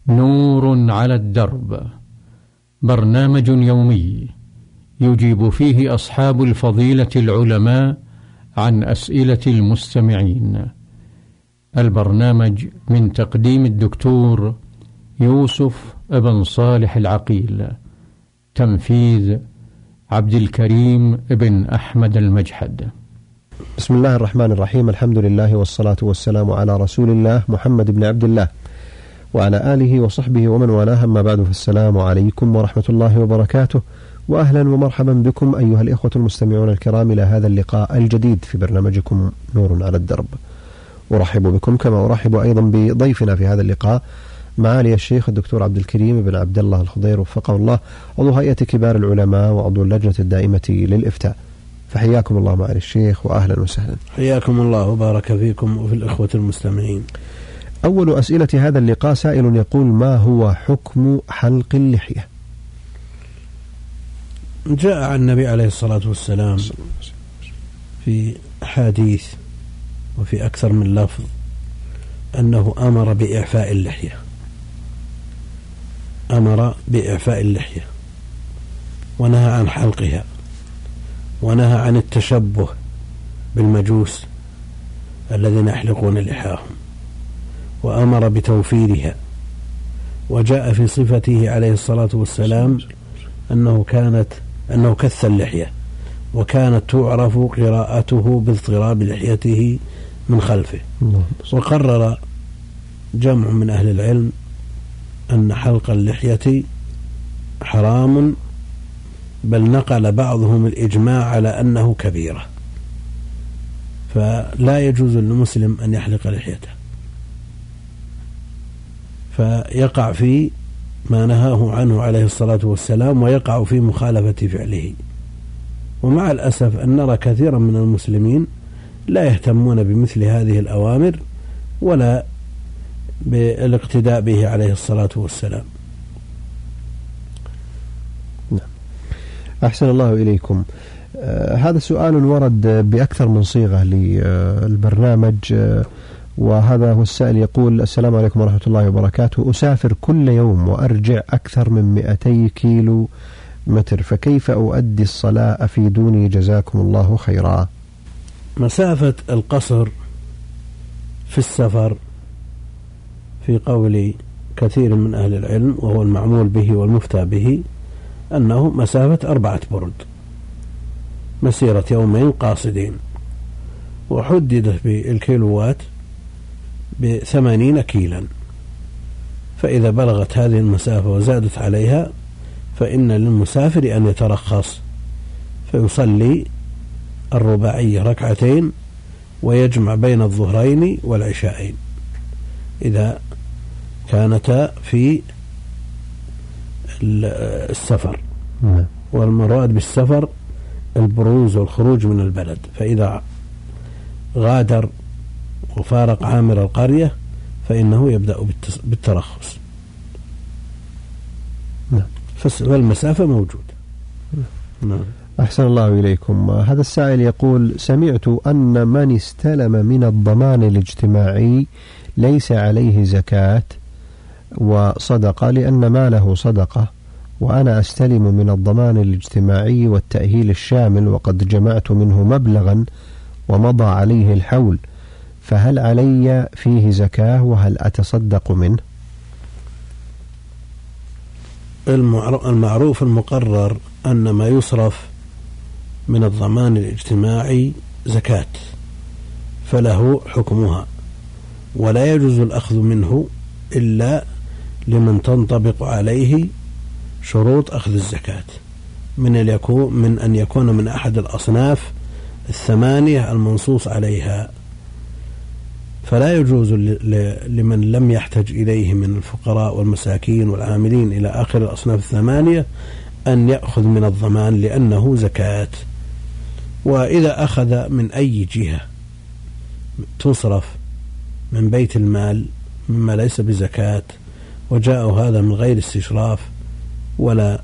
نور على الدرب، برنامج يومي يجيب فيه أصحاب الفضيلة العلماء عن أسئلة المستمعين. البرنامج من تقديم الدكتور يوسف بن صالح العقيل، تنفيذ عبد الكريم بن أحمد المجحد. بسم الله الرحمن الرحيم، الحمد لله والصلاة والسلام على رسول الله محمد بن عبد الله وعلى آله وصحبه ومن والاه، أما بعد، فالسلام عليكم ورحمة الله وبركاته، وأهلا ومرحبا بكم أيها الإخوة المستمعون الكرام إلى هذا اللقاء الجديد في برنامجكم نور على الدرب. أرحب بكم كما أرحب أيضا بضيفنا في هذا اللقاء معالي الشيخ الدكتور عبد الكريم بن عبد الله الخضير وفقه الله، عضو هيئة كبار العلماء وعضو اللجنة الدائمة للإفتاء. فحياكم الله معالي الشيخ وأهلا وسهلا. حياكم الله وبارك فيكم وفي الإخوة المستمعين. أول أسئلة هذا اللقاء سائل يقول: ما هو حكم حلق اللحية؟ جاء عن النبي عليه الصلاة والسلام في حديث وفي أكثر من لفظ أنه أمر بإعفاء اللحية، أمر بإعفاء اللحية ونهى عن حلقها، ونهى عن التشبه بالمجوس الذين يحلقون لحاهم، وأمر بتوفيرها. وجاء في صفته عليه الصلاة والسلام أنه كث اللحية، وكانت تعرف قراءته باضطراب لحيته من خلفه. وقرر جمع من أهل العلم أن حلق اللحية حرام، بل نقل بعضهم الإجماع على أنه كبيرة، فلا يجوز للمسلم أن يحلق لحيته، فيقع في ما نهاه عنه عليه الصلاة والسلام، ويقع في مخالفة فعله. ومع الأسف أن نرى كثيرا من المسلمين لا يهتمون بمثل هذه الأوامر ولا بالاقتداء به عليه الصلاة والسلام. أحسن الله إليكم. هذا سؤال ورد بأكثر من صيغة للبرنامج، وهذا هو السائل يقول: السلام عليكم ورحمة الله وبركاته، أسافر كل يوم وأرجع أكثر من 200 كيلو متر، فكيف أؤدي الصلاة؟ أفيدوني جزاكم الله خيرا. مسافة القصر في السفر في قول كثير من أهل العلم، وهو المعمول به والمفتى به، أنه مسافة 4 برد، مسيرة يومين قاصدين، وحددت بالكيلوات ب80 كيلا. فإذا بلغت هذه المسافة وزادت عليها فإن للمسافر أن يترخص فيصلي الرباعية 2 ركعتين، ويجمع بين الظهرين والعشاءين إذا كانتا في السفر. والمراد بالسفر البروز والخروج من البلد، فإذا غادر وفارق عامر القرية فإنه يبدأ بالترخص. فالمسافة موجودة. أحسن الله إليكم. هذا السائل يقول: سمعت أن من استلم من الضمان الاجتماعي ليس عليه زكاة وصدقة لأن ماله صدقة، وأنا أستلم من الضمان الاجتماعي والتأهيل الشامل وقد جمعت منه مبلغا ومضى عليه الحول، فهل علي فيه زكاة وهل أتصدق منه؟ المعروف المقرر أن ما يصرف من الضمان الاجتماعي زكاة، فله حكمها، ولا يجوز الأخذ منه إلا لمن تنطبق عليه شروط أخذ الزكاة، من أن يكون من أحد الأصناف 8 المنصوص عليها. فلا يجوز لمن لم يحتج إليه من الفقراء والمساكين والعاملين إلى آخر الأصناف 8 أن يأخذ من الضمان لأنه زكاة. وإذا أخذ من أي جهة تصرف من بيت المال مما ليس بزكاة وجاء هذا من غير استشراف ولا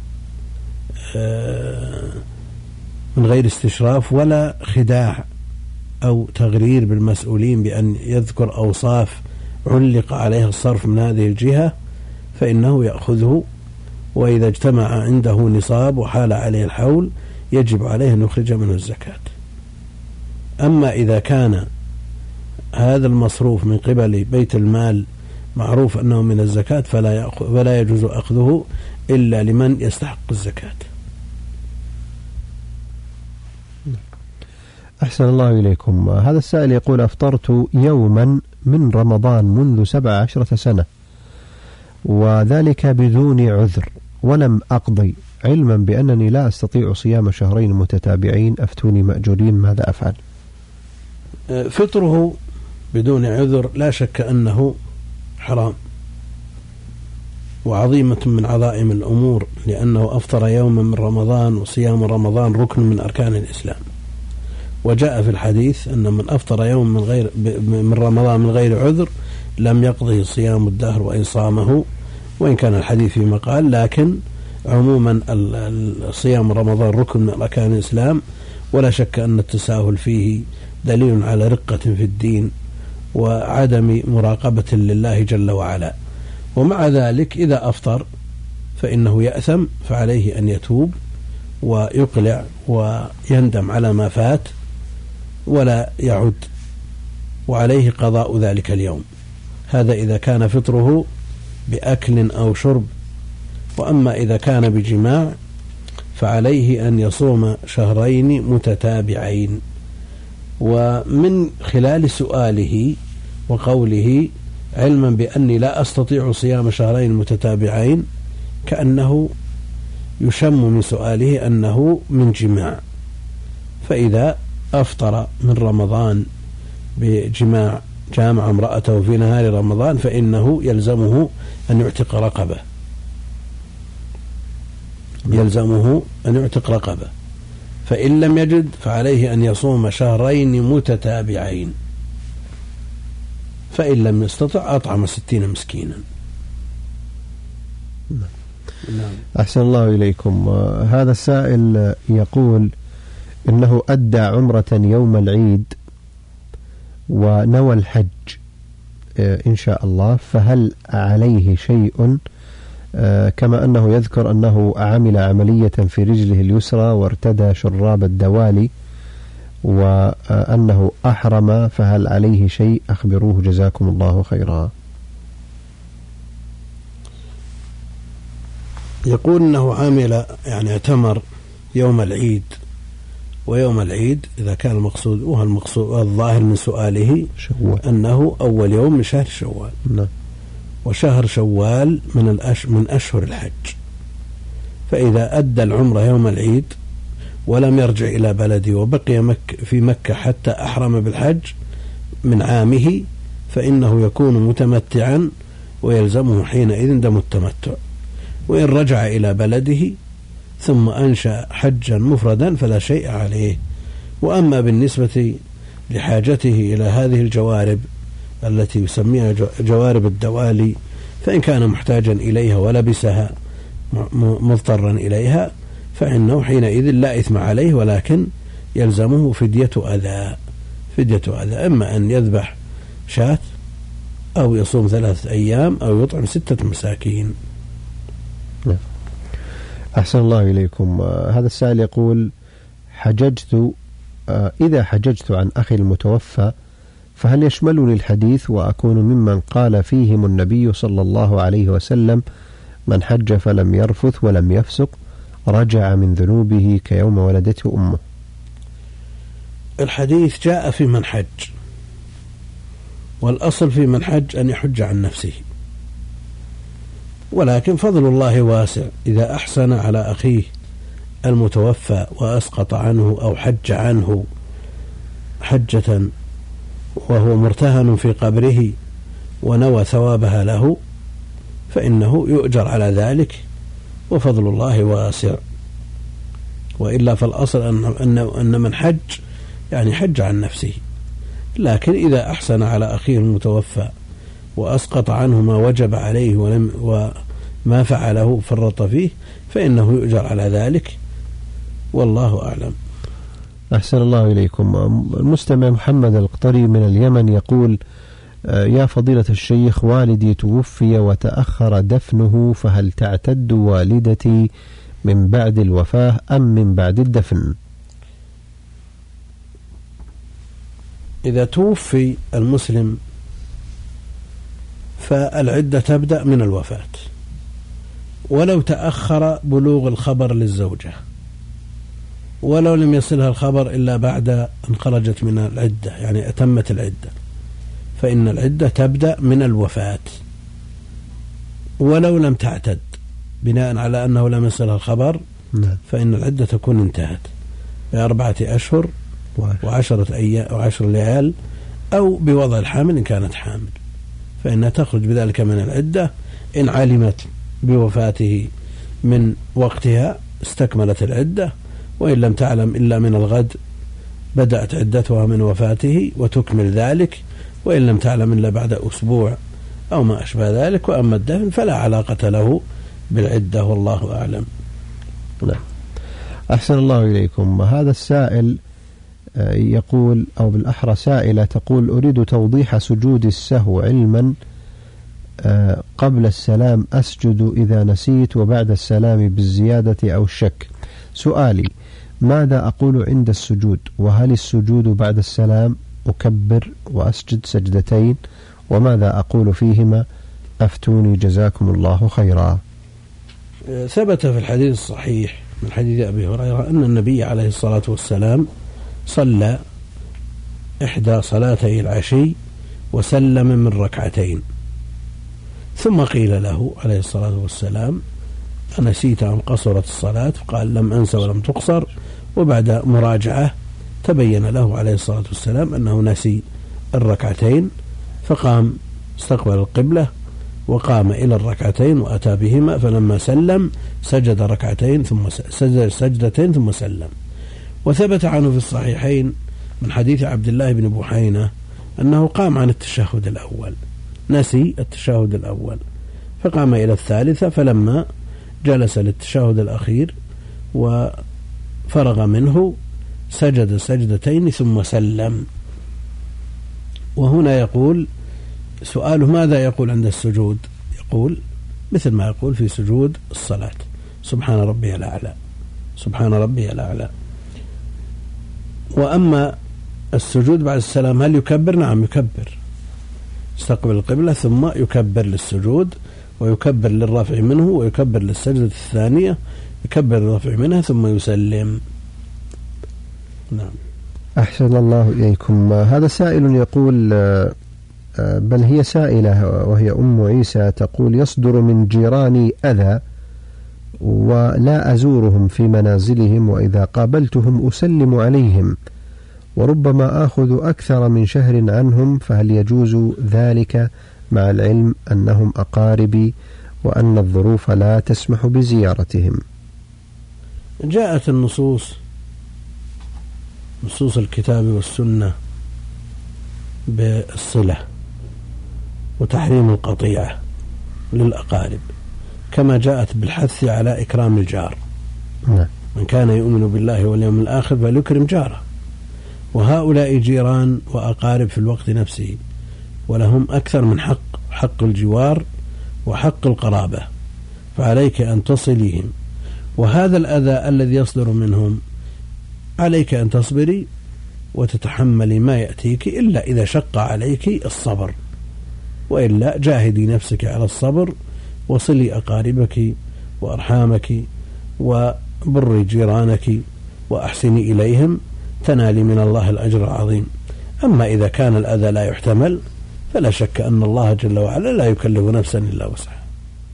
خداع أو تغرير بالمسؤولين بأن يذكر أوصاف علق عليها الصرف من هذه الجهة، فإنه يأخذه، وإذا اجتمع عنده نصاب وحال عليه الحول يجب عليه أن يخرج منه الزكاة. أما إذا كان هذا المصروف من قبل بيت المال معروف أنه من الزكاة فلا يجوز أخذه إلا لمن يستحق الزكاة. أحسن الله إليكم. هذا السائل يقول: أفطرت يوما من رمضان منذ 17 سنة، وذلك بدون عذر، ولم أقضي، علما بأنني لا أستطيع صيام شهرين متتابعين، أفتوني مأجورين، ماذا أفعل؟ فطره بدون عذر لا شك أنه حرام وعظيمة من عظائم الأمور، لأنه أفطر يوما من رمضان، وصيام رمضان ركن من أركان الإسلام. وجاء في الحديث أن من أفطر يوم من رمضان من غير عذر لم يقضه صيام الدهر وإن صامه، وإن كان الحديث في مقال، لكن عموما صيام رمضان ركن من أركان الإسلام، ولا شك أن التساهل فيه دليل على رقة في الدين وعدم مراقبة لله جل وعلا. ومع ذلك إذا أفطر فإنه يأثم، فعليه أن يتوب ويقلع ويندم على ما فات ولا يعد، وعليه قضاء ذلك اليوم. هذا إذا كان فطره بأكل أو شرب. وأما إذا كان بجماع فعليه أن يصوم شهرين متتابعين. ومن خلال سؤاله وقوله علما بأني لا أستطيع صيام شهرين متتابعين، كأنه يشم من سؤاله أنه من جماع. فإذا أفطر من رمضان بجماع، جامع امرأته في نهار رمضان، فإنه يلزمه أن يعتق رقبة، فإن لم يجد فعليه أن يصوم شهرين متتابعين، فإن لم يستطع أطعم 60 مسكينا. أحسن الله إليكم. هذا السائل يقول إنه أدى عمرة يوم العيد ونوى الحج إن شاء الله، فهل عليه شيء؟ كما أنه يذكر أنه عمل عملية في رجله اليسرى وارتدى شراب الدوالي، وأنه أحرم، فهل عليه شيء؟ أخبروه جزاكم الله خيرا. يقول أنه عمل اعتمر يوم العيد، ويوم العيد إذا كان المقصود الظاهر من سؤاله شوال، أنه أول يوم من شهر شوال. نعم. وشهر شوال من أشهر الحج. فإذا أدى العمرة يوم العيد ولم يرجع إلى بلده وبقي في مكة حتى أحرم بالحج من عامه، فإنه يكون متمتعا ويلزمه حينئذ دم التمتع. وإن رجع إلى بلده ثم أنشأ حجا مفردا فلا شيء عليه. وأما بالنسبة لحاجته إلى هذه الجوارب التي يسميها جوارب الدوالي، فإن كان محتاجا إليها ولبسها مضطرا إليها فإنه حينئذ لا إثم عليه، ولكن يلزمه فدية أذى. إما أن يذبح شاة أو يصوم 3 أيام أو يطعم 6 مساكين. أحسن الله إليكم. هذا السائل يقول: إذا حججت عن أخي المتوفى فهل يشملني الحديث وأكون ممن قال فيهم النبي صلى الله عليه وسلم: من حج فلم يرفث ولم يفسق رجع من ذنوبه كيوم ولدته أمه؟ الحديث جاء في من حج، والأصل في من حج أن يحج عن نفسه، ولكن فضل الله واسع. إذا أحسن على أخيه المتوفى وأسقط عنه أو حج عنه حجة وهو مرتهن في قبره ونوى ثوابها له، فإنه يؤجر على ذلك، وفضل الله واسع. وإلا فالأصل أن من حج حج عن نفسه. لكن إذا أحسن على أخيه المتوفى وأسقط عنه ما وجب عليه وما فعله فرط فيه، فإنه يؤجر على ذلك، والله أعلم. أحسن الله إليكم. المستمع محمد القطري من اليمن يقول: يا فضيلة الشيخ، والدي توفي وتأخر دفنه، فهل تعتد والدتي من بعد الوفاة أم من بعد الدفن؟ إذا توفي المسلم فالعدة تبدأ من الوفاة، ولو تأخر بلوغ الخبر للزوجة، ولو لم يصلها الخبر إلا بعد أن خرجت من العدة، يعني أتمت العدة، فإن العدة تبدأ من الوفاة، ولو لم تعتد بناء على أنه لم يصلها الخبر فإن العدة تكون انتهت ب4 أشهر و10 أيام و10 ليال، أو بوضع الحامل إن كانت حامل، فإنها تخرج بذلك من العدة. إن علمت بوفاته من وقتها استكملت العدة، وإن لم تعلم إلا من الغد بدأت عدتها من وفاته وتكمل ذلك، وإن لم تعلم إلا بعد أسبوع أو ما أشبه ذلك. وأما الدفن فلا علاقة له بالعدة، والله أعلم. لا. أحسن الله إليكم. هذا السائل يقول، أو بالأحرى سائلة تقول: أريد توضيح سجود السهو علما. قبل السلام أسجد إذا نسيت، وبعد السلام بالزيادة أو الشك. سؤالي: ماذا أقول عند السجود؟ وهل السجود بعد السلام أكبر وأسجد سجدتين؟ وماذا أقول فيهما؟ أفتوني جزاكم الله خيرا. ثبت في الحديث الصحيح من حديث أبي هريرة أن النبي عليه الصلاة والسلام صلى إحدى صلاتي العشي وسلم من ركعتين، ثم قيل له عليه الصلاة والسلام: أنسيت أم قصرت الصلاة؟ فقال: لم أنس ولم تقصر. وبعد مراجعة تبين له عليه الصلاة والسلام أنه نسي الركعتين، فقام استقبل القبلة وقام إلى الركعتين وأتى بهما، فلما سلم سجد ركعتين ثم سجد سجدتين ثم سلم. وثبت عنه في الصحيحين من حديث عبد الله بن بحينة أنه قام عن التشهد الأول، نسي التشهد الأول فقام إلى الثالثة، فلما جلس للتشهد الأخير وفرغ منه سجد سجدتين ثم سلم. وهنا يقول سؤاله: ماذا يقول عند السجود؟ يقول مثل ما يقول في سجود الصلاة: سبحان ربي الأعلى، سبحان ربي الأعلى. وأما السجود بعد السلام هل يكبر؟ نعم يكبر، يستقبل القبلة ثم يكبر للسجود، ويكبر للرفع منه، ويكبر للسجدة الثانية، يكبر للرفع منها ثم يسلم. نعم. أحسن الله إليكم. هذا سائل يقول، بل هي سائلة وهي أم عيسى، تقول: يصدر من جيراني أذى ولا أزورهم في منازلهم، وإذا قابلتهم أسلم عليهم، وربما آخذ أكثر من شهر عنهم، فهل يجوز ذلك مع العلم أنهم أقاربي وأن الظروف لا تسمح بزيارتهم؟ جاءت النصوص الكتاب والسنة بالصلة وتحريم القطيعة للأقارب، كما جاءت بالحث على إكرام الجار. من كان يؤمن بالله واليوم الآخر فليكرم جاره. وهؤلاء جيران وأقارب في الوقت نفسه، ولهم أكثر من حق الجوار وحق القرابة، فعليك أن تصليهم. وهذا الأذى الذي يصدر منهم عليك أن تصبري وتتحملي ما يأتيك، إلا إذا شق عليك الصبر، وإلا جاهدي نفسك على الصبر، وصلي أقاربك وأرحامك وبري جيرانك وأحسني إليهم، تنالي من الله الأجر العظيم. أما إذا كان الأذى لا يحتمل فلا شك أن الله جل وعلا لا يكلف نفسا إلا وسعها.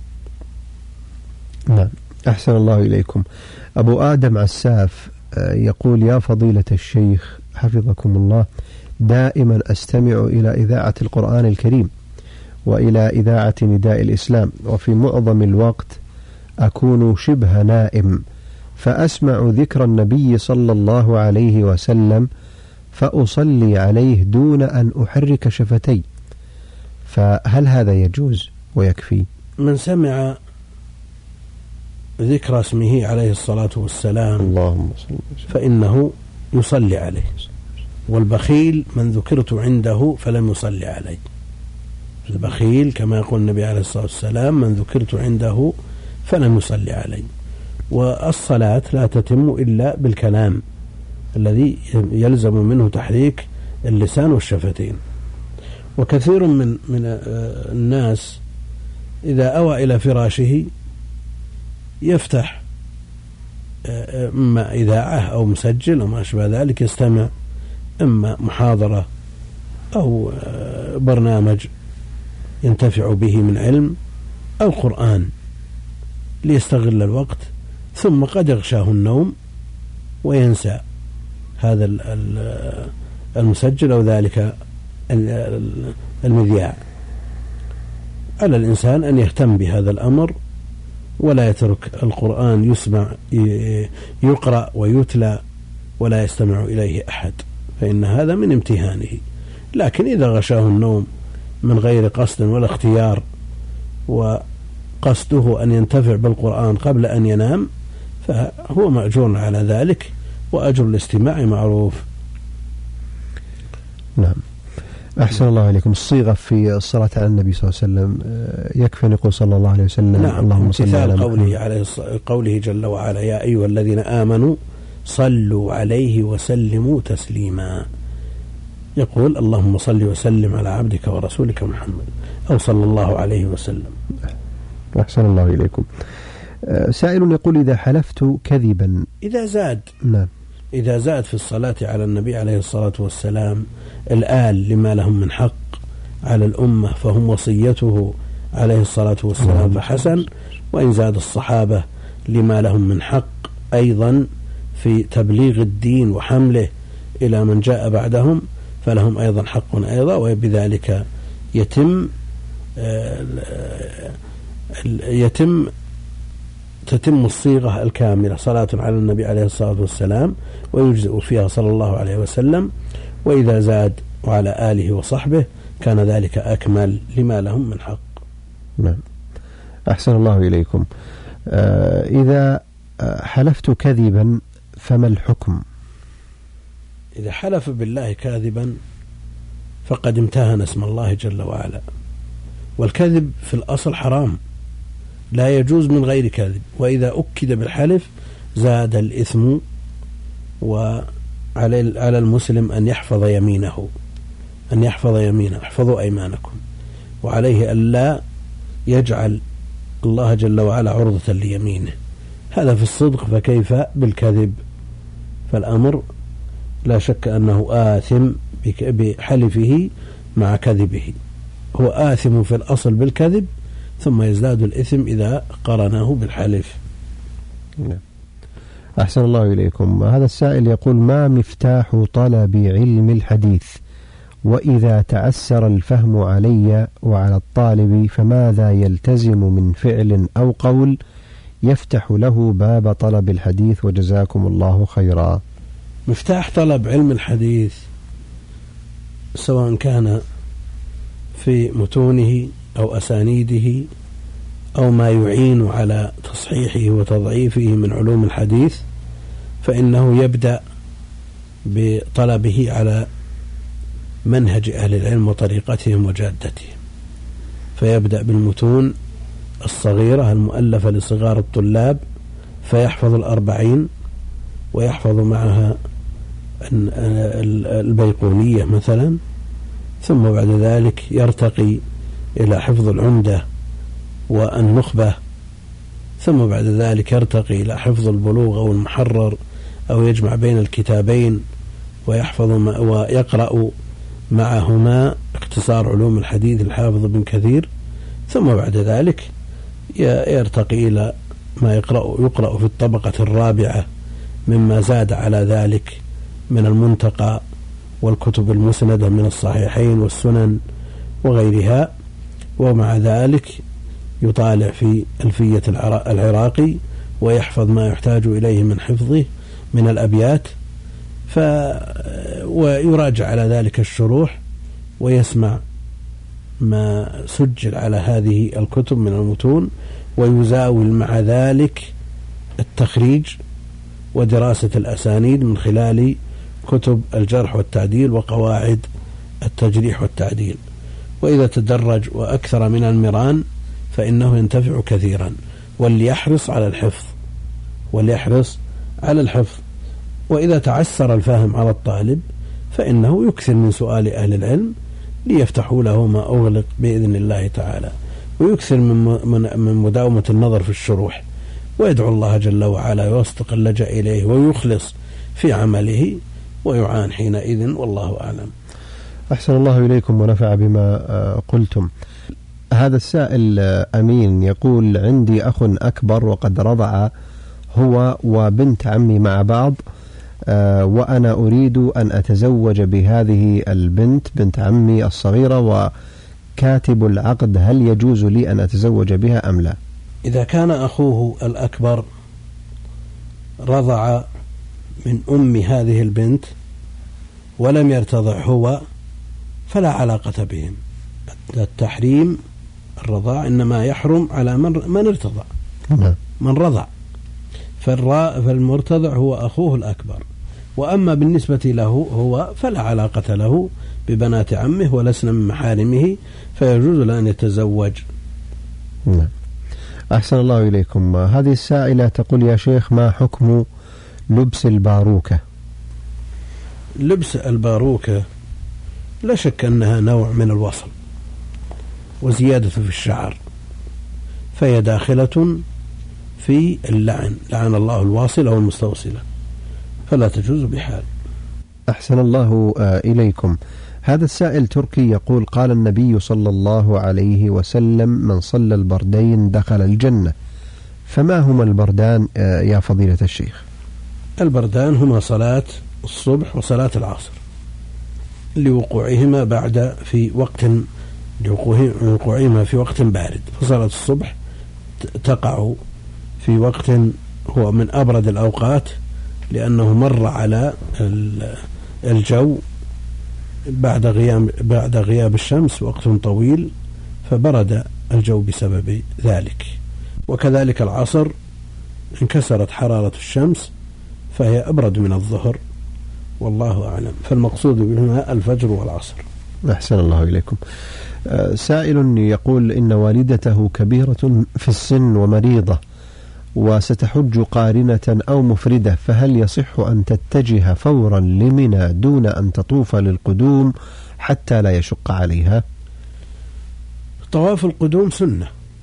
نعم. أحسن الله إليكم. أبو آدم عساف يقول: يا فضيلة الشيخ حفظكم الله، دائما أستمع إلى إذاعة القرآن الكريم وإلى إذاعة نداء الإسلام، وفي معظم الوقت أكون شبه نائم، فأسمع ذكر النبي صلى الله عليه وسلم فأصلي عليه دون أن أحرك شفتي، فهل هذا يجوز ويكفي؟ من سمع ذكر اسمه عليه الصلاة والسلام اللهم صل فإنه يصلي عليه، والبخيل من ذكرت عنده فلم يصلي عليه. البخيل كما يقول النبي عليه الصلاة والسلام: من ذكرت عنده فلم يصلي علي. والصلاة لا تتم إلا بالكلام الذي يلزم منه تحريك اللسان والشفتين. وكثير من الناس إذا أوى إلى فراشه يفتح إما إذاعة أو مسجل أو ما أشبه ذلك، يستمع إما محاضرة أو برنامج ينتفع به من علم أو قرآن ليستغل الوقت، ثم قد يغشاه النوم وينسى هذا المسجل أو ذلك المذياع. على الإنسان أن يهتم بهذا الأمر ولا يترك القرآن يقرأ ويتلى ولا يستمع إليه أحد، فإن هذا من امتهانه. لكن إذا غشاه النوم من غير قصد ولا اختيار وقصده أن ينتفع بالقرآن قبل أن ينام فهو مأجور على ذلك، وأجر الاستماع معروف. نعم. أحسن الله إليكم. الصيغة في الصلاة على النبي صلى الله عليه وسلم يكفي أن يقول صلى الله عليه وسلم. نعم. اللهم صل على محمد. قوله جل وعلا: يا أيها الذين آمنوا صلوا عليه وسلموا تسليما. يقول: اللهم صل وسلم على عبدك ورسولك محمد، أو صلى الله عليه وسلم. أحسن الله إليكم. سائل يقول: إذا حلفت كذبا إذا زاد. نعم. إذا زاد في الصلاة على النبي عليه الصلاة والسلام الآل لما لهم من حق على الأمة فهم وصيته عليه الصلاة والسلام فحسن، وإن زاد الصحابة لما لهم من حق أيضا في تبليغ الدين وحمله إلى من جاء بعدهم فلهم أيضا حق أيضا، وبذلك تتم الصيغة الكاملة: صلاة على النبي عليه الصلاة والسلام، ويجزئ فيها صلى الله عليه وسلم. وإذا زاد وعلى آله وصحبه كان ذلك أكمل لما لهم من حق. نعم. أحسن الله إليكم. إذا حلفت كذبا فما الحكم؟ إذا حلف بالله كاذبا فقد امتهن اسم الله جل وعلا، والكذب في الأصل حرام لا يجوز من غير كذب. وإذا أكد بالحلف زاد الإثم، وعلى المسلم أن يحفظ يمينه، احفظوا أيمانكم، وعليه ألا يجعل الله جل وعلا عرضة ليمينه. هذا في الصدق، فكيف بالكذب؟ فالأمر لا شك أنه آثم بحلفه مع كذبه، هو آثم في الأصل بالكذب ثم يزداد الإثم إذا قرناه بالحلف. أحسن الله إليكم. هذا السائل يقول: ما مفتاح طلب علم الحديث؟ وإذا تعسر الفهم علي وعلى الطالب فماذا يلتزم من فعل أو قول يفتح له باب طلب الحديث؟ وجزاكم الله خيرا. مفتاح طلب علم الحديث سواء كان في متونه أو أسانيده أو ما يعين على تصحيحه وتضعيفه من علوم الحديث، فإنه يبدأ بطلبه على منهج أهل العلم وطريقتهم وجادتهم، فيبدأ بالمتون الصغيرة المؤلفة لصغار الطلاب فيحفظ 40 ويحفظ معها البيقونية مثلا، ثم بعد ذلك يرتقي إلى حفظ العمدة والنخبة، ثم بعد ذلك يرتقي إلى حفظ البلوغ أو المحرر أو يجمع بين الكتابين ويحفظ ويقرأ معهما اختصار علوم الحديث الحافظ بن كثير، ثم بعد ذلك يرتقي إلى ما يقرأ في الطبقة الرابعة مما زاد على ذلك من المنتقى والكتب المسندة من الصحيحين والسنن وغيرها، ومع ذلك يطالع في ألفية العراقي ويحفظ ما يحتاج إليه من حفظه من الأبيات، ويراجع على ذلك الشروح ويسمع ما سجل على هذه الكتب من المتون، ويزاول مع ذلك التخريج ودراسة الأسانيد من خلال كتب الجرح والتعديل وقواعد التجريح والتعديل. وإذا تدرج وأكثر من المران فإنه ينتفع كثيرا. وليحرص على الحفظ. وإذا تعسر الفهم على الطالب فإنه يكثر من سؤال أهل العلم ليفتحوا له ما أغلق بإذن الله تعالى، ويكثر من مداومة النظر في الشروح، ويدعو الله جل وعلا ويصدق اللجأ إليه ويخلص في عمله ويعان حينئذ، والله أعلم. أحسن الله إليكم ونفع بما قلتم. هذا السائل أمين يقول: عندي أخ أكبر وقد رضع هو وبنت عمي مع بعض، وأنا أريد أن أتزوج بهذه البنت بنت عمي الصغيرة وكاتب العقد، هل يجوز لي أن أتزوج بها أم لا؟ إذا كان أخوه الأكبر رضع من أم هذه البنت ولم يرتضع هو فلا علاقة بهم. التحريم الرضاع إنما يحرم على من ارتضع، من رضع، فالمرتضع هو أخوه الأكبر. وأما بالنسبة له هو فلا علاقة له ببنات عمه ولسنا من محارمه، فيجوز له أن يتزوج. أحسن الله إليكم. هذه السائلة تقول: يا شيخ، ما حكم لبس الباروكة؟ لبس الباروكة لا شك أنها نوع من الوصل وزيادة في الشعر، فهي داخلة في اللعن، لعن الله الواصل أو المستوصلة، فلا تجوز بحال. أحسن الله إليكم. هذا السائل تركي يقول: قال النبي صلى الله عليه وسلم: من صلى البردين دخل الجنة، فما هما البردان يا فضيلة الشيخ؟ البردان هما صلاة الصبح وصلاة العصر لوقوعهما في وقت بارد، فصلاة الصبح تقع في وقت هو من أبرد الأوقات، لأنه مر على الجو بعد غياب الشمس وقت طويل فبرد الجو بسبب ذلك. وكذلك العصر انكسرت حرارة الشمس فهي أبرد من الظهر، والله أعلم. فالمقصود بهما الفجر والعصر. أحسن الله إليكم. سائل يقول: إن والدته كبيرة في السن ومريضة وستحج قارنة أو مفردة، فهل يصح أن تتجه فورا لمنى دون أن تطوف للقدوم حتى لا يشق عليها؟ طواف القدوم سنة،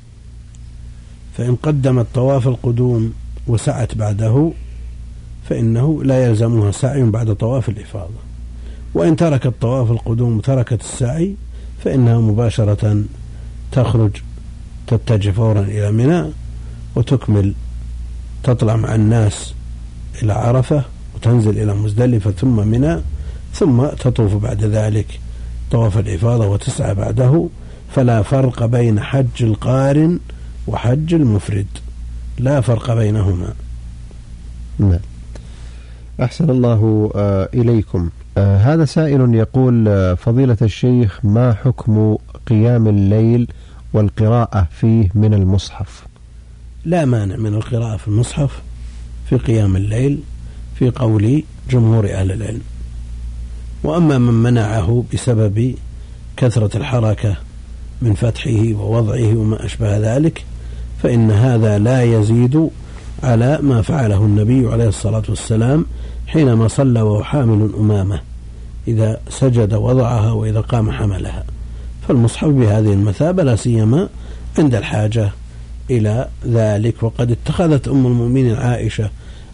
فإن قدمت طواف القدوم وسعت بعده فإنه لا يلزمها سعي بعد طواف الإفاضة، وإن تركت طواف القدوم وتركت السعي فإنها مباشرة تخرج تتجه فورا إلى منى وتكمل، تطلع مع الناس إلى عرفة وتنزل إلى مزدلفة ثم منى، ثم تطوف بعد ذلك طواف الإفاضة وتسعى بعده. فلا فرق بين حج القارن وحج المفرد، لا فرق بينهما. نعم. أحسن الله إليكم. هذا سائل يقول: فضيلة الشيخ، ما حكم قيام الليل والقراءة فيه من المصحف؟ لا مانع من القراءة في المصحف في قيام الليل في قول جمهور أهل العلم. وأما من منعه بسبب كثرة الحركة من فتحه ووضعه وما أشبه ذلك فإن هذا لا يزيد على ما فعله النبي عليه الصلاة والسلام حينما صلى وهو حامل أمامه، إذا سجد وضعها وإذا قام حملها. فالمصحف بهذه المثابة، لا سيما عند الحاجة إلى ذلك. وقد اتخذت أم المؤمنين عائشة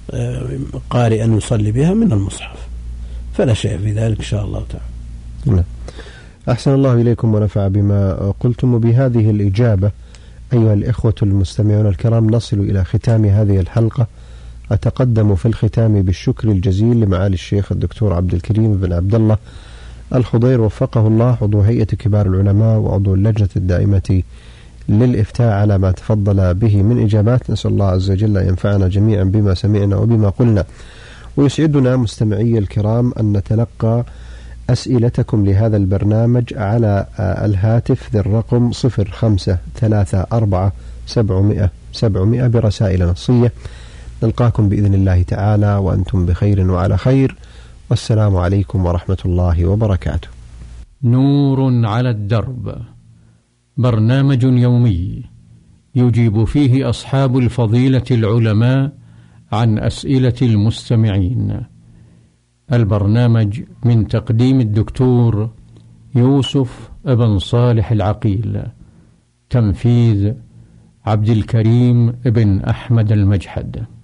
قارئا يصلي بها من المصحف، فلا شيء في ذلك إن شاء الله تعالى. أحسن الله إليكم ونفع بما قلتم. بهذه الإجابة أيها الإخوة المستمعون الكرام نصل إلى ختام هذه الحلقة. أتقدم في الختام بالشكر الجزيل لمعالي الشيخ الدكتور عبد الكريم بن عبد الله الخضير وفقه الله، عضو هيئة كبار العلماء وعضو اللجنة الدائمة للإفتاء، على ما تفضل به من إجابات. نسأل الله عز وجل أن ينفعنا جميعا بما سمعنا وبما قلنا. ويسعدنا مستمعي الكرام أن نتلقى أسئلتكم لهذا البرنامج على الهاتف ذي الرقم 0534 برسائل نصية. نلقاكم بإذن الله تعالى وأنتم بخير وعلى خير، والسلام عليكم ورحمة الله وبركاته. نور على الدرب، برنامج يومي يجيب فيه أصحاب الفضيلة العلماء عن أسئلة المستمعين. البرنامج من تقديم الدكتور يوسف بن صالح العقيل، تنفيذ عبد الكريم بن أحمد المجحد.